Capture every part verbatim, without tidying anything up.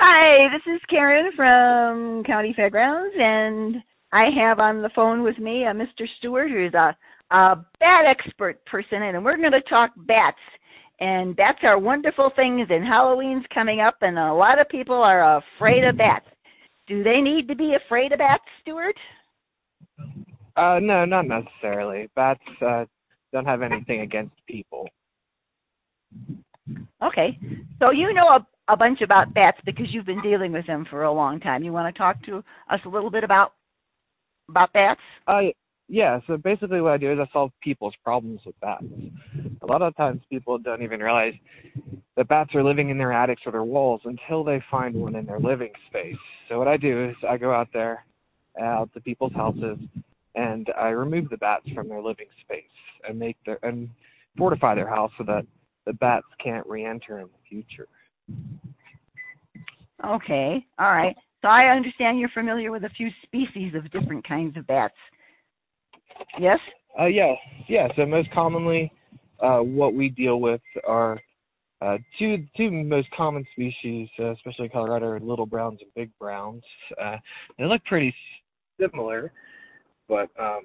Hi, this is Karen from County Fairgrounds, and I have on the phone with me uh, Mister Stewart, who's a, a bat expert person, and we're going to talk bats. And bats are wonderful things, and Halloween's coming up, and a lot of people are afraid of bats. Do they need to be afraid of bats, Stewart? Uh, no, not necessarily. Bats uh, don't have anything against people. Okay, so you know a, a bunch about bats because you've been dealing with them for a long time. You want to talk to us a little bit about about bats? Uh, yeah, so basically what I do is I solve people's problems with bats. A lot of times people don't even realize that bats are living in their attics or their walls until they find one in their living space. So what I do is I go out there, out to people's houses, and I remove the bats from their living space and make their and fortify their house so that the bats can't re-enter in the future. Okay, all right. So I understand you're familiar with a few species of different kinds of bats. Yes? Uh, yeah, yeah. So most commonly, uh, what we deal with are uh, two two most common species, uh, especially in Colorado, are little browns and big browns. Uh, they look pretty similar, but um,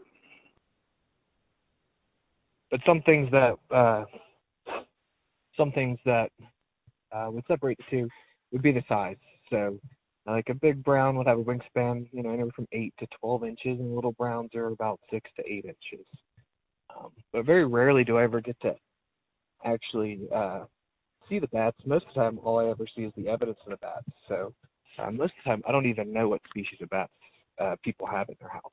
but some things that uh, some things that uh, would separate the two would be the size. So, uh, like a big brown would have a wingspan, you know, anywhere from eight to twelve inches, and little browns are about six to eight inches. Um, but very rarely do I ever get to actually uh, see the bats. Most of the time, all I ever see is the evidence of the bats. So, uh, most of the time, I don't even know what species of bats uh, people have in their house.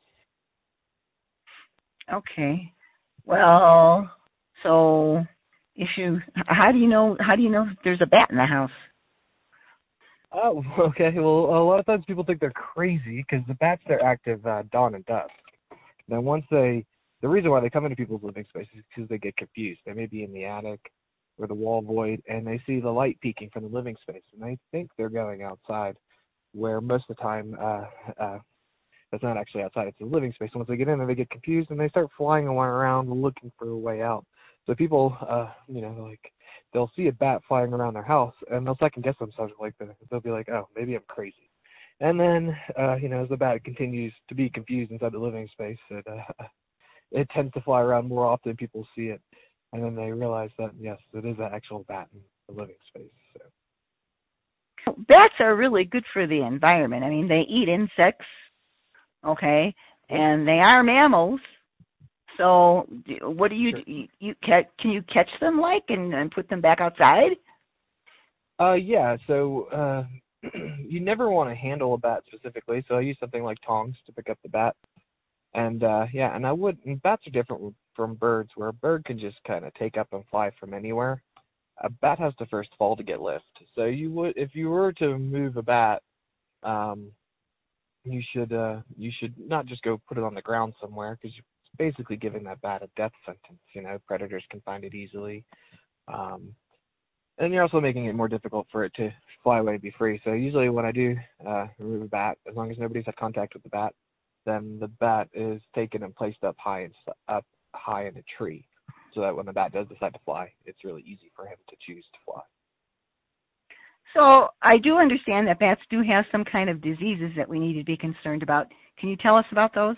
Okay. Well, so if you, how do you know? How do you know if there's a bat in the house? Oh, okay. Well, a lot of times people think they're crazy because the bats, they're active uh, dawn and dusk. Now, once they, the reason why they come into people's living spaces is because they get confused. They may be in the attic or the wall void, and they see the light peeking from the living space, and they think they're going outside, where most of the time uh, uh, that's not actually outside. It's a living space. And once they get in there, they get confused, and they start flying around looking for a way out. So people, uh, you know, like, they'll see a bat flying around their house, and they'll second guess themselves. Like they'll be like, "Oh, maybe I'm crazy." And then, uh, you know, as the bat continues to be confused inside the living space, it uh, it tends to fly around more often. People see it, and then they realize that yes, it is an actual bat in the living space. So. Bats are really good for the environment. I mean, they eat insects, okay, and they are mammals. So, what do you Sure. you, you can you catch them like and, and put them back outside? Uh, yeah. So uh, you never want to handle a bat specifically. So I use something like tongs to pick up the bat, and uh, yeah, and I would. And bats are different from birds, where a bird can just kind of take up and fly from anywhere. A bat has to first fall to get lift. So you would, if you were to move a bat, um, you should uh, you should not just go put it on the ground somewhere because you basically giving that bat a death sentence. You know, predators can find it easily. Um, and you're also making it more difficult for it to fly away and be free. So usually when I do uh, remove a bat, as long as nobody's had contact with the bat, then the bat is taken and placed up high and up high in a tree, so that when the bat does decide to fly, it's really easy for him to choose to fly. So I do understand that bats do have some kind of diseases that we need to be concerned about. Can you tell us about those?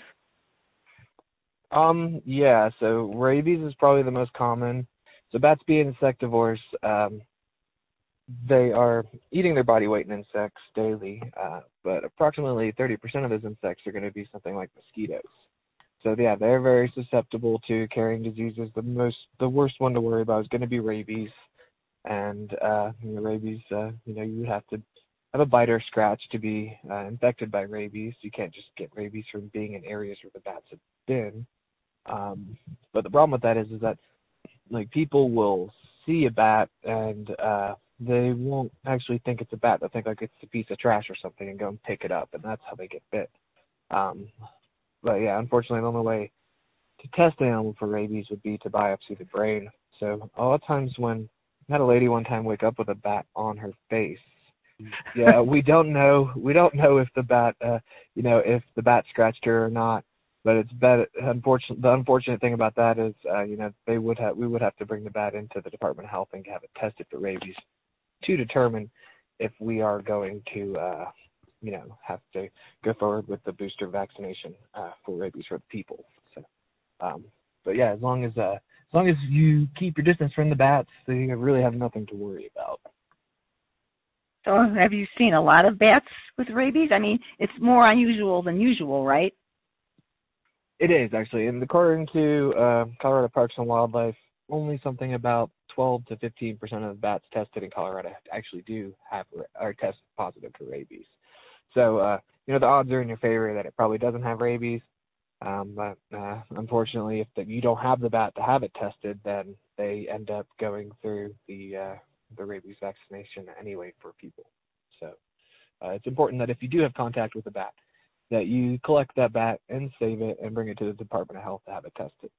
Um, yeah, so rabies is probably the most common. So bats being insectivores, um, they are eating their body weight in insects daily, uh, but approximately thirty percent of those insects are going to be something like mosquitoes. So yeah, they're very susceptible to carrying diseases. The most, the worst one to worry about is going to be rabies, and uh, you know, rabies, uh, you know, you would have to have a bite or scratch to be uh, infected by rabies. You can't just get rabies from being in areas where the bats have been. Um, but the problem with that is, is that like people will see a bat and uh, they won't actually think it's a bat. They'll think like it's a piece of trash or something and go and pick it up, and that's how they get bit. Um, but yeah, unfortunately, the only way to test an animal for rabies would be to biopsy the brain. So a lot of times when I had a lady one time wake up with a bat on her face. Yeah, we don't know. We don't know if the bat, uh, you know, if the bat scratched her or not. But it's better. Unfortunate. The unfortunate thing about that is, uh, you know, they would have. We would have to bring the bat into the Department of Health and have it tested for rabies to determine if we are going to, uh, you know, have to go forward with the booster vaccination uh, for rabies for the people. So, um, but yeah, as long as uh, as long as you keep your distance from the bats, you really have nothing to worry about. So have you seen a lot of bats with rabies? I mean, it's more unusual than usual, right? It is, actually. And according to uh, Colorado Parks and Wildlife, only something about twelve to fifteen percent of the bats tested in Colorado actually do have are test positive for rabies. So, uh, you know, the odds are in your favor that it probably doesn't have rabies. Um, but uh, unfortunately, if the, you don't have the bat to have it tested, then they end up going through the uh, the rabies vaccination anyway for people. So uh, it's important that if you do have contact with the bat, that you collect that bat and save it and bring it to the Department of Health to have it tested.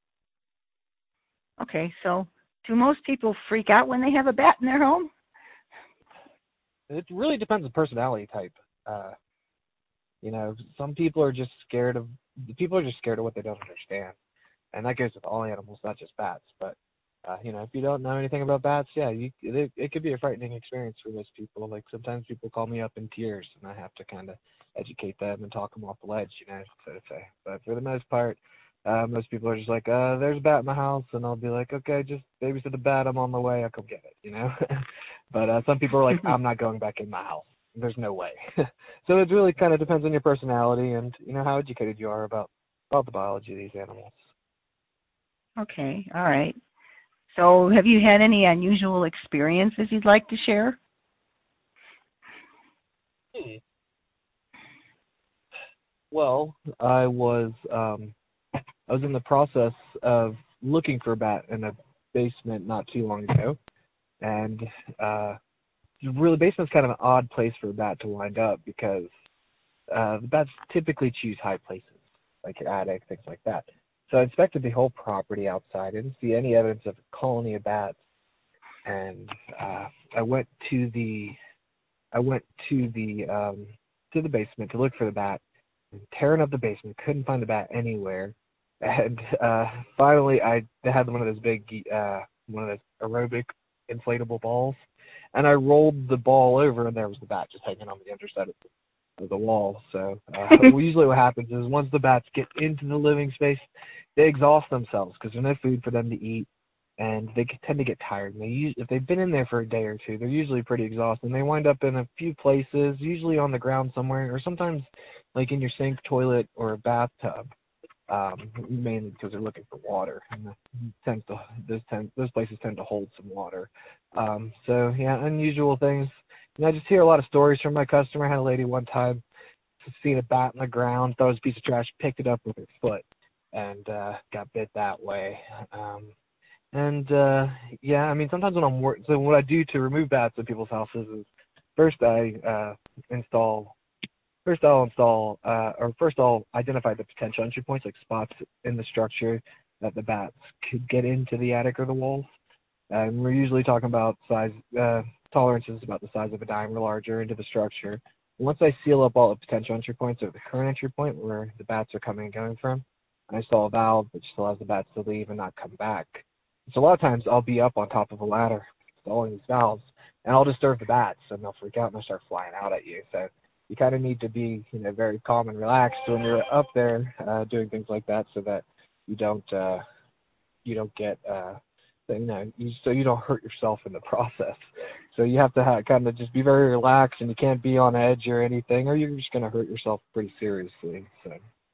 Okay, so do most people freak out when they have a bat in their home? It really depends on personality type. Uh, you know, some people are just scared of, people are just scared of what they don't understand. And that goes with all animals, not just bats. But, uh, you know, if you don't know anything about bats, yeah, you, it, it could be a frightening experience for those people. Like sometimes people call me up in tears and I have to kind of educate them and talk them off the ledge, you know, so to say. But for the most part, uh, most people are just like, uh, there's a bat in my house. And I'll be like, okay, just babysit the bat. I'm on my way. I'll come get it, you know. But uh, some people are like, I'm not going back in my house. There's no way. So it really kind of depends on your personality and, you know, how educated you are about, about the biology of these animals. Okay, all right. So have you had any unusual experiences you'd like to share? Hmm. Well, I was um, I was in the process of looking for a bat in a basement not too long ago, and uh, really, basement's kind of an odd place for a bat to wind up because uh, the bats typically choose high places, like your attic, things like that. So I inspected the whole property outside. I didn't see any evidence of a colony of bats, and uh, I went to the I went to the um, to the basement to look for the bat. And tearing up the basement, couldn't find the bat anywhere, and uh, finally I had one of those big uh, one of those aerobic inflatable balls, and I rolled the ball over, and there was the bat just hanging on the underside of the, of the wall. So uh, usually what happens is once the bats get into the living space, they exhaust themselves because there's no food for them to eat, and they tend to get tired. And they use, if they've been in there for a day or two, they're usually pretty exhausted. And they wind up in a few places, usually on the ground somewhere, or sometimes like in your sink, toilet, or a bathtub. Um, mainly because they're looking for water, and tends to those tend those places tend to hold some water. Um, so yeah, unusual things. You know, I just hear a lot of stories from my customer. I had a lady one time seen a bat in the ground, thought it was a piece of trash, picked it up with her foot, and uh, got bit that way. Um, and uh, yeah, I mean, sometimes when I'm work, so what I do to remove bats in people's houses is first I uh, install. First, I'll install, uh, or first I'll identify the potential entry points, like spots in the structure that the bats could get into the attic or the walls. And we're usually talking about size, uh, tolerances about the size of a dime or larger into the structure. And once I seal up all the potential entry points or the current entry point where the bats are coming and going from, I install a valve which allows the bats to leave and not come back. So a lot of times I'll be up on top of a ladder installing these valves, and I'll disturb the bats, and they'll freak out and they'll start flying out at you. So you kind of need to be, you know, very calm and relaxed when you're up there uh, doing things like that, so that you don't, uh, you don't get, uh, you know, you, so you don't hurt yourself in the process. So you have to have, kind of just be very relaxed, and you can't be on edge or anything, or you're just going to hurt yourself pretty seriously. So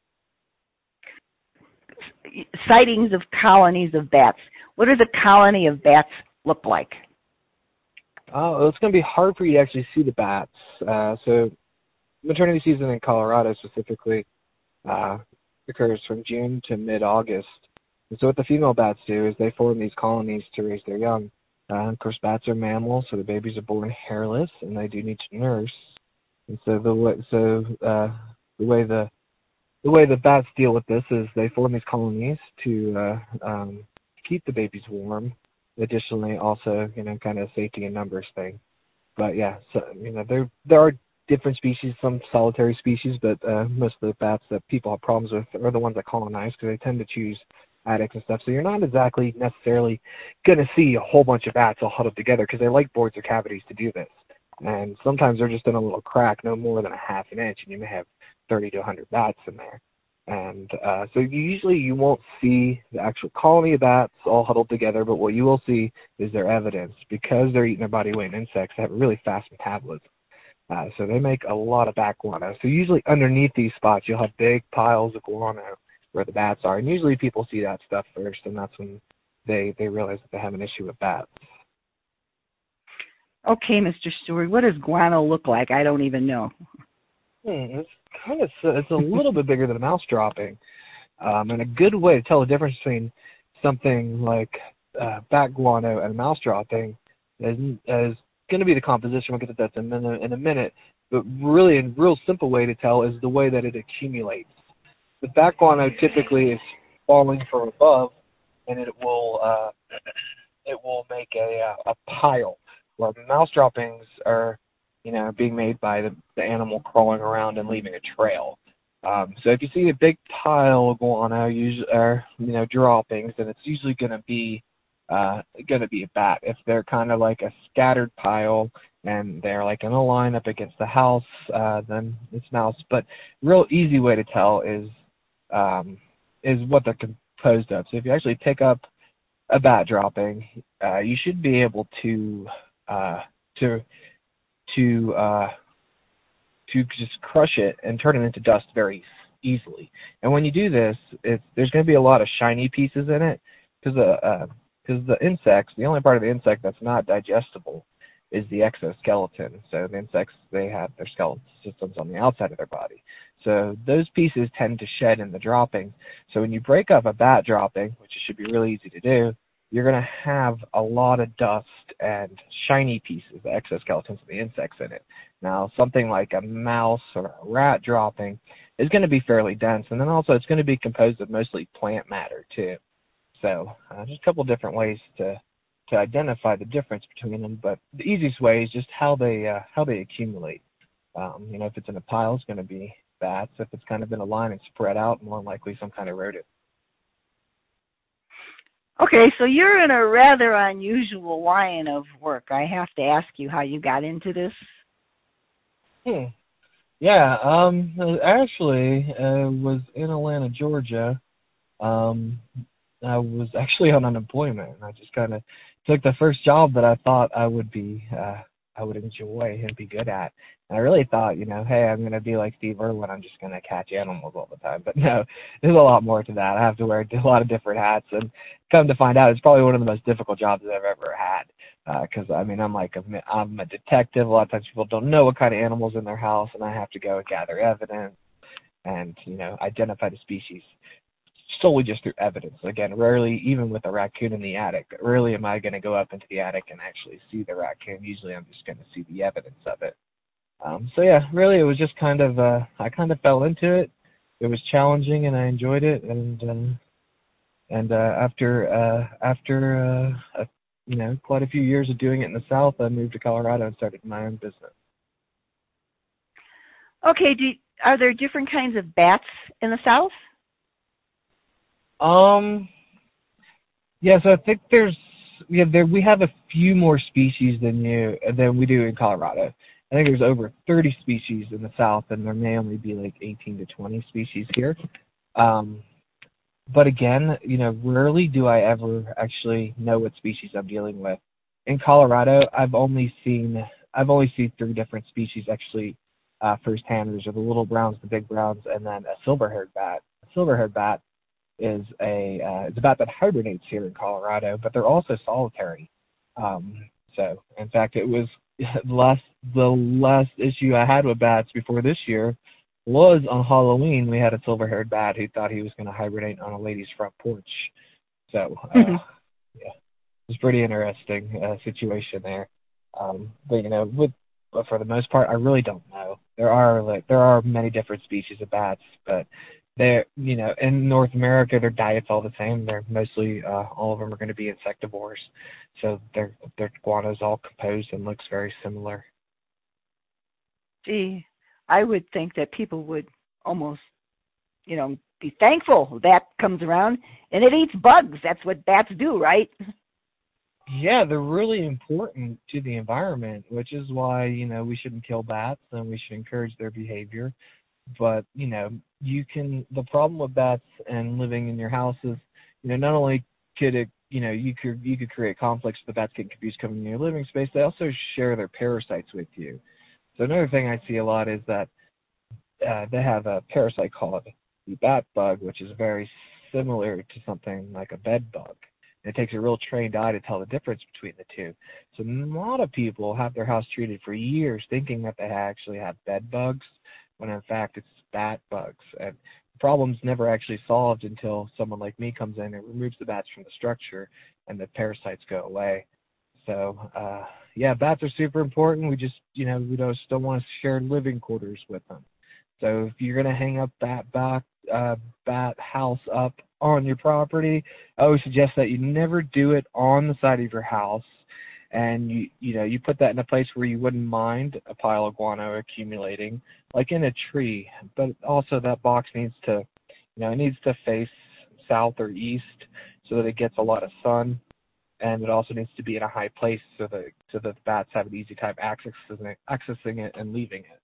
sightings of colonies of bats. What does a colony of bats look like? Oh, it's going to be hard for you to actually see the bats. Uh, so maternity season in Colorado specifically uh, occurs from June to mid-August. And so what the female bats do is they form these colonies to raise their young. Uh, of course, bats are mammals, so the babies are born hairless, and they do need to nurse. And so the way, so uh, the way the the way the bats deal with this is they form these colonies to uh, um, keep the babies warm. Additionally, also, you know, kind of safety in numbers thing. But yeah, so you know, there there are different species, some solitary species, but uh, most of the bats that people have problems with are the ones that colonize because they tend to choose attics and stuff. So you're not exactly necessarily going to see a whole bunch of bats all huddled together because they like boards or cavities to do this. and sometimes they're just in a little crack, no more than a half an inch, and you may have thirty to one hundred bats in there. And uh, so you usually you won't see the actual colony of bats all huddled together, but what you will see is their evidence. Because they're eating their body weight in insects, they have a really fast metabolism. Uh, so they make a lot of bat guano. So usually underneath these spots, you'll have big piles of guano where the bats are. And usually people see that stuff first, and that's when they, they realize that they have an issue with bats. Okay, Mister Stewart, what does guano look like? I don't even know. Hmm, it's kind of it's a little bit bigger than a mouse dropping. Um, and a good way to tell the difference between something like uh, bat guano and a mouse dropping is, is going to be the composition. We'll get to that in a minute, in a minute. But really, a real simple way to tell is the way that it accumulates. The bat guano typically is falling from above, and it will uh, it will make a a pile. While the mouse droppings are, you know, being made by the, the animal crawling around and leaving a trail. Um, so if you see a big pile of guano, usually, or you know, droppings, then it's usually going to be uh, going to be a bat. If they're kind of like a scattered pile and they're like in a line up against the house, uh, then it's mouse. But real easy way to tell is um, is what they're composed of. So if you actually pick up a bat dropping, uh, you should be able to uh, to to uh, to just crush it and turn it into dust very easily. And when you do this, it's, there's going to be a lot of shiny pieces in it because the uh, because the insects, the only part of the insect that's not digestible is the exoskeleton. So the insects, they have their skeletal systems on the outside of their body. So those pieces tend to shed in the dropping. So when you break up a bat dropping, which should be really easy to do, you're going to have a lot of dust and shiny pieces, the exoskeletons of the insects in it. Now, something like a mouse or a rat dropping is going to be fairly dense, and then also it's going to be composed of mostly plant matter too. So uh, just a couple different ways to to identify the difference between them, but the easiest way is just how they uh, how they accumulate. Um, you know, if it's in a pile, it's going to be bats. If it's kind of in a line and spread out, more likely some kind of rodent. Okay, so you're in a rather unusual line of work. I have to ask you how you got into this. Hmm. Yeah, um, actually, I uh, was in Atlanta, Georgia. Um, I was actually on unemployment, and I just kind of took the first job that I thought I would be, uh, I would enjoy and be good at. And I really thought, you know, hey, I'm going to be like Steve Irwin. I'm just going to catch animals all the time. But no, there's a lot more to that. I have to wear a lot of different hats, and come to find out, it's probably one of the most difficult jobs I've ever had. Because, uh, I mean, I'm like, a, I'm a detective. A lot of times people don't know what kind of animals in their house, and I have to go and gather evidence and, you know, identify the species solely just through evidence. Again, rarely, even with a raccoon in the attic, rarely am I going to go up into the attic and actually see the raccoon. Usually I'm just going to see the evidence of it. Um, so, yeah, really it was just kind of, uh, I kind of fell into it. It was challenging, and I enjoyed it. And um, and uh, after, uh, after uh, a you know, quite a few years of doing it in the South, I moved to Colorado and started my own business. Okay, do, are there different kinds of bats in the South? Um, yes, yeah, so I think there's, we have there, we have a few more species than you, than we do in Colorado. I think there's over thirty species in the South, and there may only be like eighteen to twenty species here. Um, But again, you know, rarely do I ever actually know what species I'm dealing with. In Colorado, I've only seen I've only seen three different species actually uh, firsthand. There's the little browns, the big browns, and then a silver-haired bat. A silver-haired bat is a uh, it's a bat that hibernates here in Colorado, but they're also solitary. Um, so, in fact, it was the last the last issue I had with bats before this year was on Halloween. We had a silver-haired bat who thought he was going to hibernate on a lady's front porch. So, uh, Mm-hmm. yeah, it was a pretty interesting uh, situation there. Um, but you know, with but for the most part, I really don't know. There are like there are many different species of bats, but they're you know in North America, their diet's all the same. They're mostly uh, all of them are going to be insectivores, so their their guano's all composed and looks very similar. Gee, I would think that people would almost, you know, be thankful that comes around, and it eats bugs. That's what bats do, right? Yeah, they're really important to the environment, which is why, you know, we shouldn't kill bats and we should encourage their behavior. But, you know, you can, the problem with bats and living in your house is, you know, not only could it, you know, you could, you could create conflicts with the bats getting confused coming in your living space, they also share their parasites with you. So another thing I see a lot is that uh, they have a parasite called the bat bug, which is very similar to something like a bed bug. It takes a real trained eye to tell the difference between the two. So a lot of people have their house treated for years thinking that they actually have bed bugs, when in fact it's bat bugs. And the problem's never actually solved until someone like me comes in and removes the bats from the structure and the parasites go away. So, uh, yeah, bats are super important. We just, you know, we just don't want to share living quarters with them. So if you're going to hang up bat back, uh, bat house up on your property, I always suggest that you never do it on the side of your house. And you, you know, you put that in a place where you wouldn't mind a pile of guano accumulating, like in a tree. But also that box needs to, you know, it needs to face south or east so that it gets a lot of sun. And it also needs to be in a high place so that so that the bats have an easy time accessing it, accessing it and leaving it.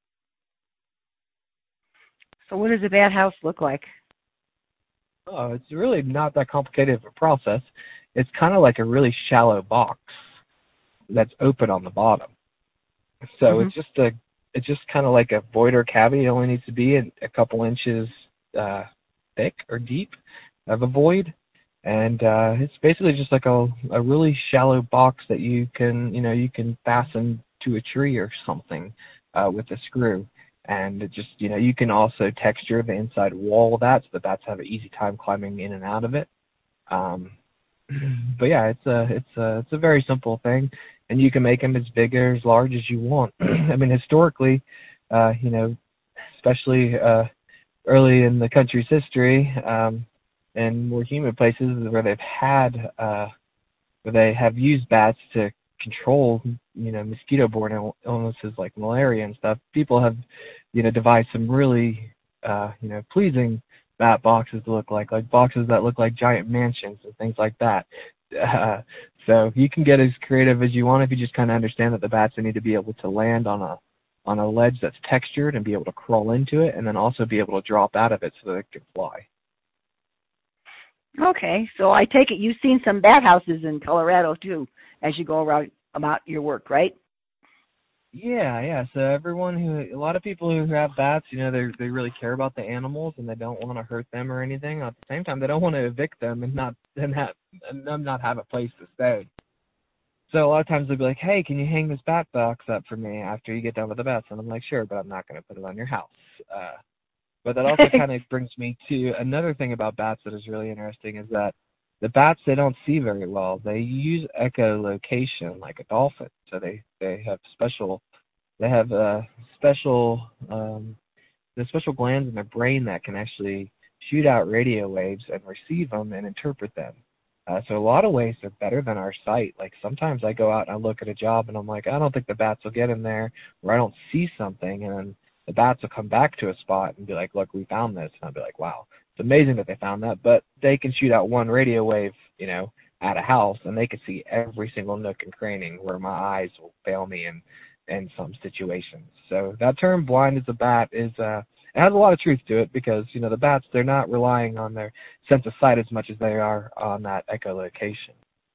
So what does a bat house look like? Oh, it's really not that complicated of a process. It's kind of like a really shallow box that's open on the bottom. So mm-hmm. it's just a it's just kind of like a void or cavity. It only needs to be a couple inches uh, thick or deep of a void. And uh, it's basically just like a, a really shallow box that you can, you know, you can fasten to a tree or something uh, with a screw. And it just, you know, you can also texture the inside wall of that so the bats have an easy time climbing in and out of it. Um, but yeah, it's a, it's a, it's a very simple thing, and you can make them as big or as large as you want. I mean, historically, uh, you know, especially uh, early in the country's history, um, and more humid places where they've had, uh, where they have used bats to control, you know, mosquito-borne Ill- illnesses like malaria and stuff. People have, you know, devised some really, uh, you know, pleasing bat boxes to look like, like boxes that look like giant mansions and things like that. Uh, so you can get as creative as you want if you just kind of understand that the bats need to be able to land on a on a ledge that's textured and be able to crawl into it, and then also be able to drop out of it so that it can fly. Okay, so I take it you've seen some bat houses in Colorado too, as you go around about your work, right? Yeah, yeah. So everyone who, a lot of people who have bats, you know, they they really care about the animals and they don't want to hurt them or anything. At the same time, they don't want to evict them and not and have and them not have a place to stay. So a lot of times they'll be like, "Hey, can you hang this bat box up for me after you get done with the bats?" And I'm like, "Sure, but I'm not going to put it on your house." Uh, But that also kind of brings me to another thing about bats that is really interesting is that the bats, they don't see very well. They use echolocation like a dolphin. So they, they have special, they have uh, special, um, the special glands in their brain that can actually shoot out radio waves and receive them and interpret them. Uh, so a lot of ways they're better than our sight. Like sometimes I go out and I look at a job and I'm like, I don't think the bats will get in there, or I don't see something, and then the bats will come back to a spot and be like, look, we found this. And I'll be like, wow, it's amazing that they found that. But they can shoot out one radio wave, you know, at a house, and they can see every single nook and cranny where my eyes will fail me in, in some situations. So that term, blind as a bat, is uh, it has a lot of truth to it because, you know, the bats, they're not relying on their sense of sight as much as they are on that echolocation.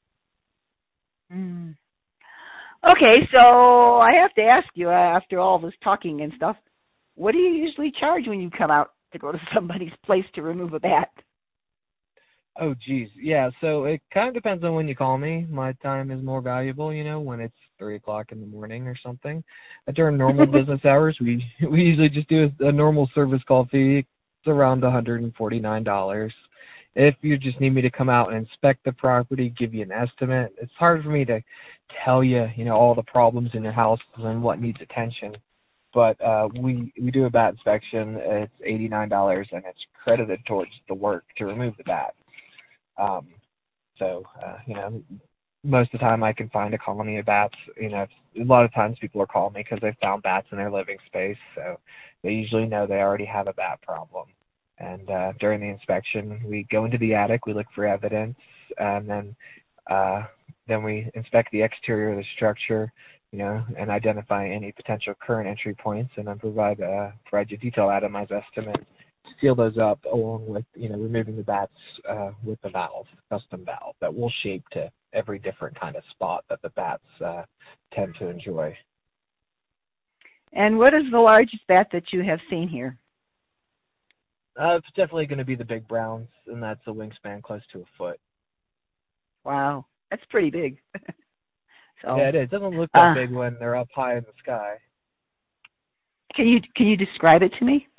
Mm. Okay, so I have to ask you, uh, after all this talking and stuff, what do you usually charge when you come out to go to somebody's place to remove a bat? Oh, geez. Yeah, so it kind of depends on when you call me. My time is more valuable, you know, when it's three o'clock in the morning or something. Uh, During normal business hours, we we usually just do a, a normal service call fee. It's around one hundred forty-nine dollars. If you just need me to come out and inspect the property, give you an estimate, it's hard for me to tell you, you know, all the problems in your house and what needs attention. But uh, we we do a bat inspection. It's eighty-nine dollars, and it's credited towards the work to remove the bat. Um, so, uh, you know, most of the time I can find a colony of bats. You know, a lot of times people are calling me because they found bats in their living space, so they usually know they already have a bat problem. And uh, during the inspection, we go into the attic, we look for evidence, and then Uh, then we inspect the exterior of the structure, you know, and identify any potential current entry points, and then provide uh, provide you a detailed atomized estimate to seal those up, along with, you know, removing the bats uh, with the valve, custom valve that will shape to every different kind of spot that the bats uh, tend to enjoy. And what is the largest bat that you have seen here? Uh, it's definitely going to be the big browns, and that's a wingspan close to a foot. Wow, that's pretty big. So, yeah, it is. It doesn't look that uh, big when they're up high in the sky. Can you can you describe it to me?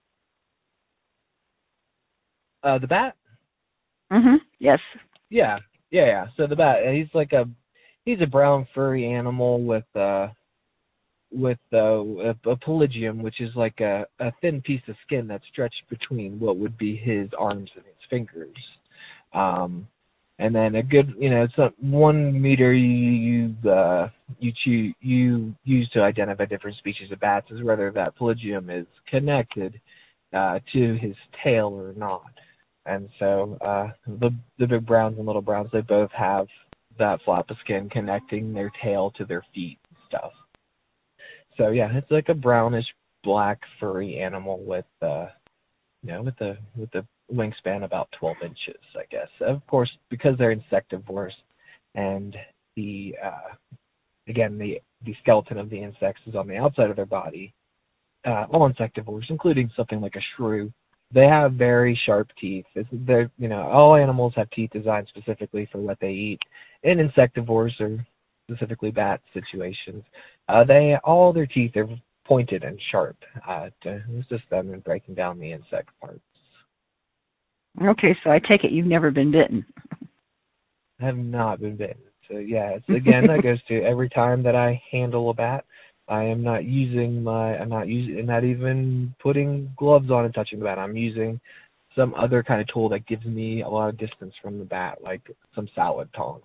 Uh, the bat? Mm-hmm. Yes. Yeah, yeah, yeah. So the bat, he's like a he's a brown furry animal with uh with uh, a, a pelagium, which is like a, a thin piece of skin that's stretched between what would be his arms and his fingers. Um, and then a good, you know, it's a one meter you you uh, you choose, you use to identify different species of bats is whether that pelagium is connected uh, to his tail or not. And so uh, the the big browns and little browns, they both have that flap of skin connecting their tail to their feet and stuff. So yeah, it's like a brownish black furry animal with uh you know, with the with the wingspan about twelve inches, I guess. Of course, because they're insectivores and the uh again the the skeleton of the insects is on the outside of their body, uh all insectivores, including something like a shrew, they have very sharp teeth. It's, they're you know, all animals have teeth designed specifically for what they eat. And insectivores, or specifically bat situations, Uh, they all their teeth are pointed and sharp uh, to assist them in breaking down the insect parts. Okay, so I take it you've never been bitten. I have not been bitten. So yeah, it's again that goes to every time that I handle a bat, I am not using my I'm not using not even putting gloves on and touching the bat. I'm using some other kind of tool that gives me a lot of distance from the bat, like some salad tongs.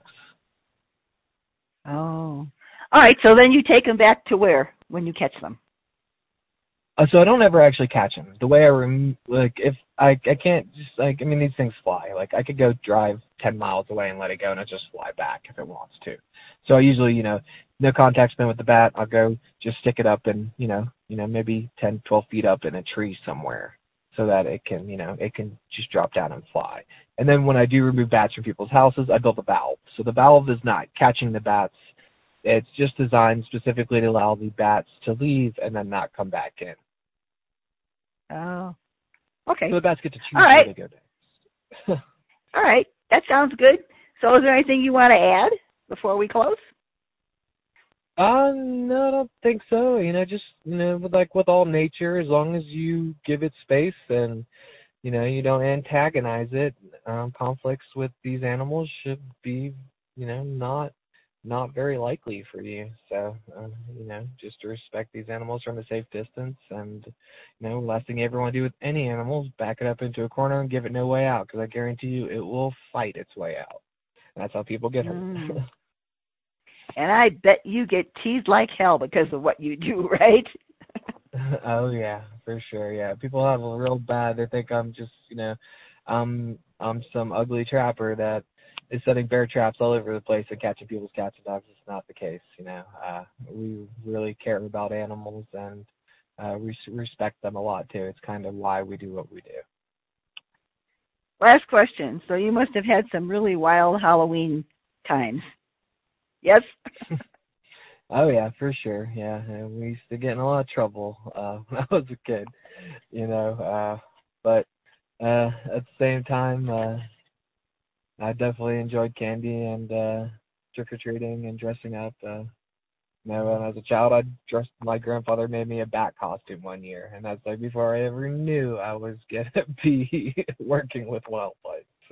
Oh. All right, so then you take them back to where when you catch them? Uh, so I don't ever actually catch them. The way I rem- like if I I can't just like I mean these things fly. Like I could go drive ten miles away and let it go and it just fly back if it wants to. So I usually, you know, no contact spin with the bat. I'll go just stick it up and, you know, you know, maybe ten, twelve feet up in a tree somewhere so that it can, you know, it can just drop down and fly. And then when I do remove bats from people's houses, I build a valve. So the valve is not catching the bats. It's just designed specifically to allow the bats to leave and then not come back in. Oh, okay. So the bats get to choose All right. where they go next. All right, that sounds good. So is there anything you want to add before we close? Uh, no, I don't think so. You know, just, you know, with, like with all nature, as long as you give it space and, you know, you don't antagonize it, um, conflicts with these animals should be, you know, not not very likely for you. So, uh, you know, just to respect these animals from a safe distance, and, you know, last thing you ever want to do with any animals, back it up into a corner and give it no way out, because I guarantee you it will fight its way out. And that's how people get hurt. Mm. And I bet you get teased like hell because of what you do, right? Oh yeah, for sure. Yeah, people have a real bad. They think I'm just, you know, I'm I'm some ugly trapper that is setting bear traps all over the place and catching people's cats and dogs. It's not the case. You know, uh, we really care about animals and uh, we respect them a lot too. It's kind of why we do what we do. Last question. So you must have had some really wild Halloween times. Yes? Oh yeah, for sure. Yeah, and we used to get in a lot of trouble uh, when I was a kid, you know. Uh, but uh, at the same time, uh, I definitely enjoyed candy and uh, trick or treating and dressing up. Uh, you know, when I was a child, I dressed. My grandfather made me a bat costume one year, and that's like before I ever knew I was gonna be working with wildlife. So.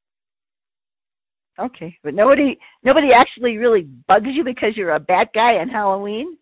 Okay, but nobody nobody actually really bugs you because you're a bat guy on Halloween?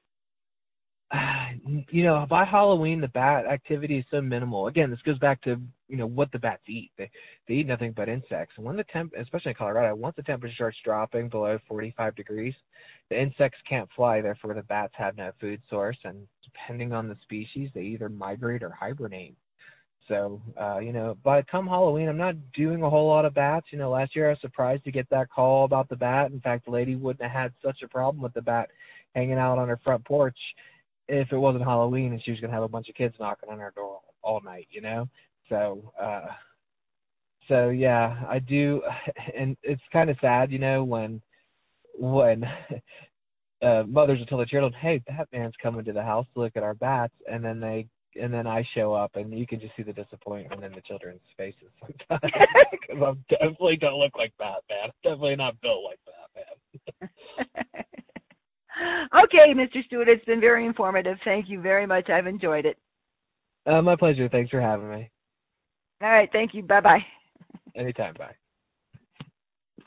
You know, by Halloween, the bat activity is so minimal. Again, this goes back to, you know, what the bats eat. They they eat nothing but insects. And when the temp, especially in Colorado, once the temperature starts dropping below forty-five degrees, the insects can't fly. Therefore, the bats have no food source. And depending on the species, they either migrate or hibernate. So, uh, you know, by come Halloween, I'm not doing a whole lot of bats. You know, last year I was surprised to get that call about the bat. In fact, the lady wouldn't have had such a problem with the bat hanging out on her front porch if it wasn't Halloween and she was going to have a bunch of kids knocking on her door all night, you know? So, uh, so yeah, I do. And it's kind of sad, you know, when, when, uh, mothers will tell their children, hey, Batman's coming to the house to look at our bats. And then they, and then I show up and you can just see the disappointment in the children's faces sometimes. Because I definitely don't look like Batman. Definitely not built like Batman. Okay, Mister Stewart, it's been very informative. Thank you very much. I've enjoyed it. Uh, my pleasure. Thanks for having me. All right. Thank you. Bye-bye. Anytime. Bye.